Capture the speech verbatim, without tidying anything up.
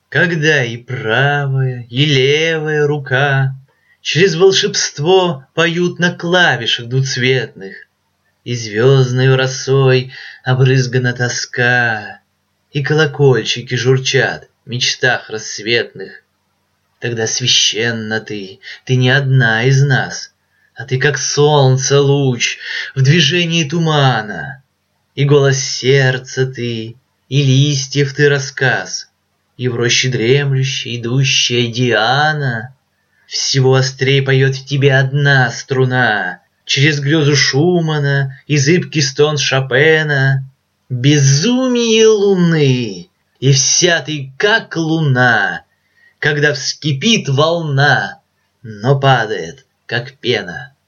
Когда и правая, и левая рука через волшебство поют на клавишах двуцветных, и звездною росой обрызгана тоска, и колокольчики журчат в мечтах рассветных. Тогда священна ты, ты не одна из нас, а ты как солнце луч в движении тумана, и голос сердца ты, и листьев ты рассказ, и в роще дремлющей идущая Диана. Всего острей поет в тебе одна струна, через грезу Шумана и зыбкий стон Шопена. Безумие луны, и вся ты как луна, когда вскипит волна, но падает, как пена.